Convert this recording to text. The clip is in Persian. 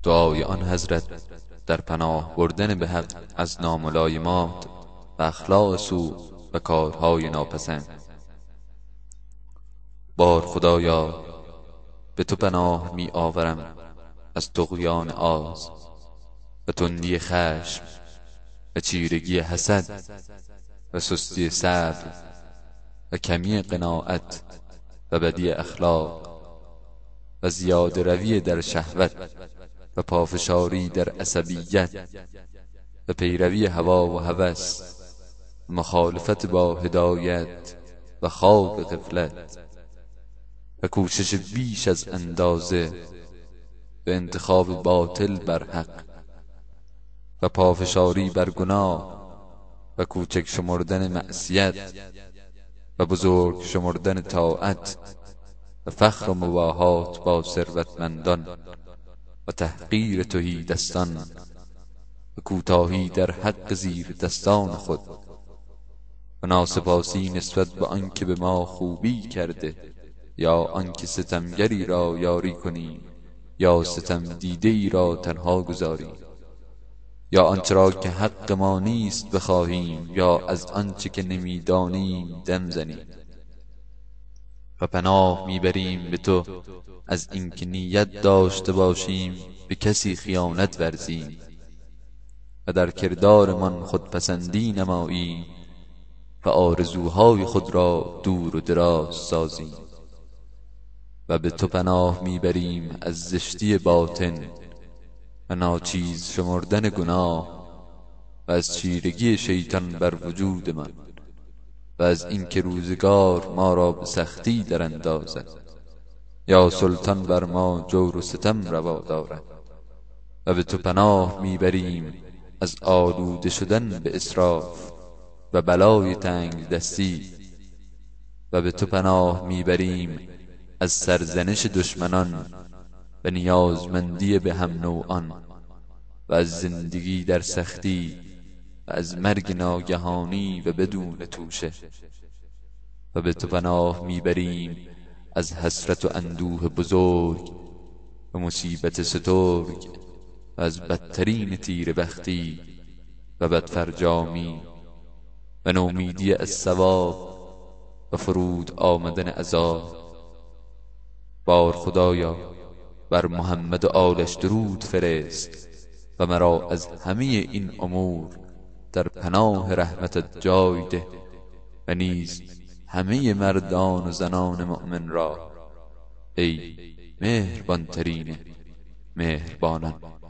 دعای آن حضرت در پناه بردن به حق از ناملایمات و اخلاق سوء و کارهای ناپسند. بار خدایا به تو پناه می آورم از طغیان آز و تندی خشم و چیرگی حسد و سستی صبر و کمی قناعت و بدی اخلاق و زیاده روی در شهوت و پافشاری در عصبیت و پیروی هوا و هوس و مخالفت با هدایت و خواب غفلت و کوشش بیش از اندازه به انتخاب باطل بر حق و پافشاری بر گناه و کوچک شمردن معصیت و بزرگ شمردن طاعت و فخر و مباهات با ثروتمندان و تحقیر تهیدستان و کوتاهی در حق زیر دستان خود و ناسپاسی نسبت به آنکه به ما خوبی کرده یا آنکه ستمگری را یاری کنی یا ستم دیده ای را تنها گذاری یا آنچه را که حق ما نیست بخواهیم یا از آنچه که نمیدانیم دم زنیم و پناه میبریم به تو از اینکه نیت داشته باشیم به کسی خیانت ورزیم و در کردارمان خودپسندی نماییم و آرزوهای خود را دور و دراز سازیم و به تو پناه میبریم از زشتی باطن و ناچیز شمردن گناه و از چیرگی شیطان بر وجود من و از اینکه روزگار ما را به سختی در اندازد یا سلطان بر ما جور و ستم روا دارد و به تو پناه میبریم از آلوده شدن به اسراف و بلای تنگ دستی و به تو پناه میبریم از سرزنش دشمنان و نیازمندی به هم نوعان و از زندگی در سختی و از مرگ ناگهانی و بدون توشه و به تو پناه میبریم از حسرت و اندوه بزرگ و مصیبت سترگ و از بدترین تیر بختی و بدفرجامی و نومیدی از ثواب و فرود آمدن عذاب. بار خدایا بر محمد و آلش درود فرست و مرا از همه این امور در پناه رحمتت جای ده و نیز همه مردان و زنان مؤمن را ای مهربان ترین مهربانان.